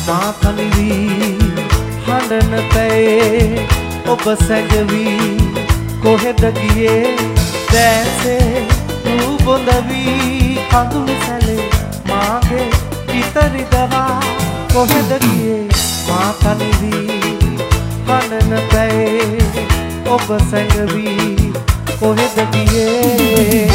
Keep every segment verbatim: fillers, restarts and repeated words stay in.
මා තනි වී හඬන පැයේ ඔබ සැඟවී කොහෙද ගියේ දැසේ රූපොඳ වී කඳුළු සැලේ මාගේ ඉතරි දවා කොහෙද ගියේ මා තනි වී හඬන පැයේ ඔබ සැඟවී කොහෙද ගියේ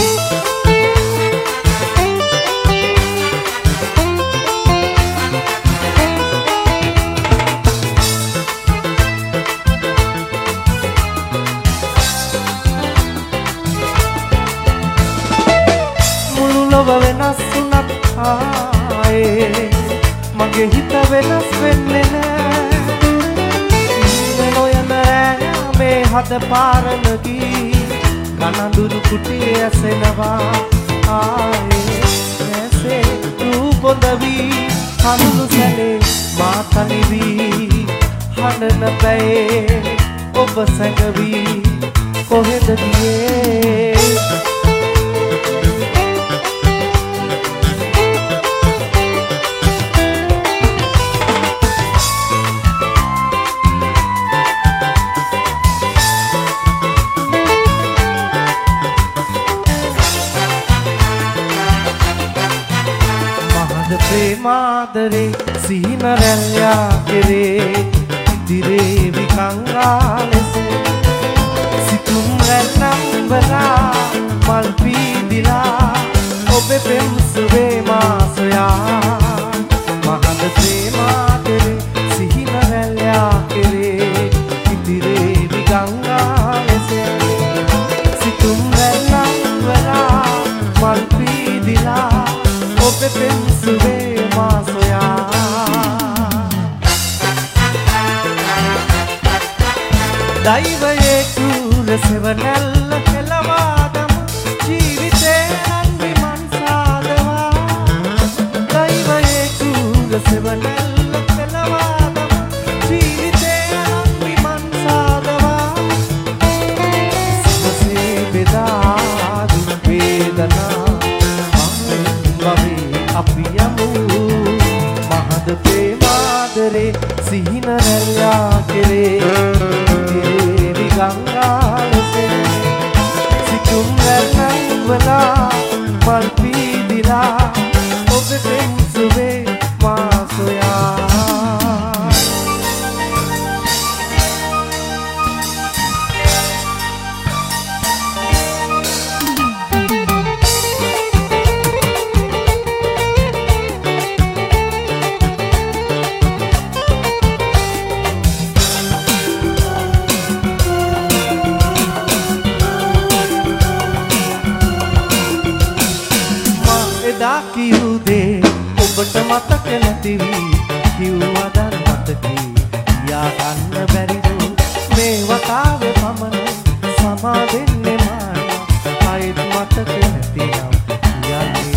වෙනස් වුණත් ආයේ මගේ හිත වෙනස් වෙන්නේ නෑ නොයන මේ හද පාරන ගී කනඳුරු කුටියේ ඇසෙනවා ආයේ ඇසේ රූපොඳ වී කඳුළු සැලේ මා තනි වී හඬන පැයේ ඔබ සැඟවී කොහෙද ගියේ ප්‍රේමාදරේ සීන රැල්යා කෙරේ ඉදිරේ විකංගා ලෙස සිතුම් රැල්නම් වලා මල් පීදිලා ඔබේ පෙම්සුවේ මා සොයා මහද ප්‍රේමාදරේ සීන රැල්යා කෙරේ ඉදිරේ විකංගා ලෙස සිතුම් රැල්නම් වලා මල් පීදිලා ඔබේ පෙම්සුවේ මා සොයා දෛවයෙකු ලෙසවනැල්ල කෙලවාදම ජීවිතේ අන්විමන් සාදවා දෛවයෙකු ලෙසවනැල්ල කෙලවාදම ජීවිතේ අන්විමන් සාදවා සුවසේ බෙදා දුක් වේදනා අපි යමු මහද ප්‍රේමාදරේ සිහින රැල්ලා කෙරේ ඉදිරේ විගංගා ලෙසේ සිතුම් රැල්නම් වලා මල් පීදිලා ඔබේ පෙම්සුවේ මා සොයා කිව්දේ ඔබට මතක නැති වී කිව්වදන් මතකී යා ගන්න බැරිද මේ වතාවේ පමණ සමා දෙන්නේ මාන ආයෙත් මතක නැතිනම් යන්නේ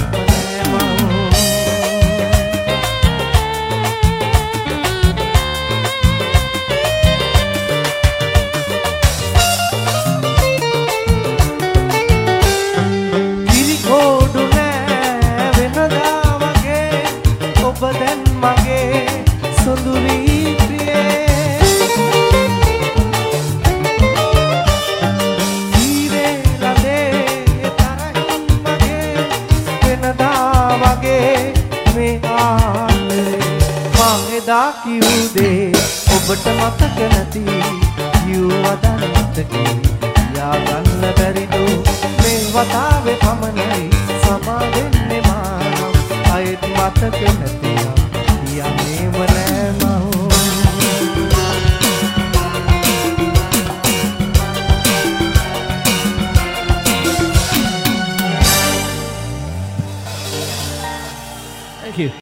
ඔබදැන් මගේ සොඳුරී ප්‍රියේ ජීවේ ලදේ තරහින් මගේ වෙනදා වගේ මේ ආලේ මං එදා කිව්දේ ඔබට මතක නැති කිව්වදන් මතකේ යා ගන්න බැරිද මේ වතාවේ පමණයි සමා දෙන්නේ මානම් ආයෙත් මතක නැති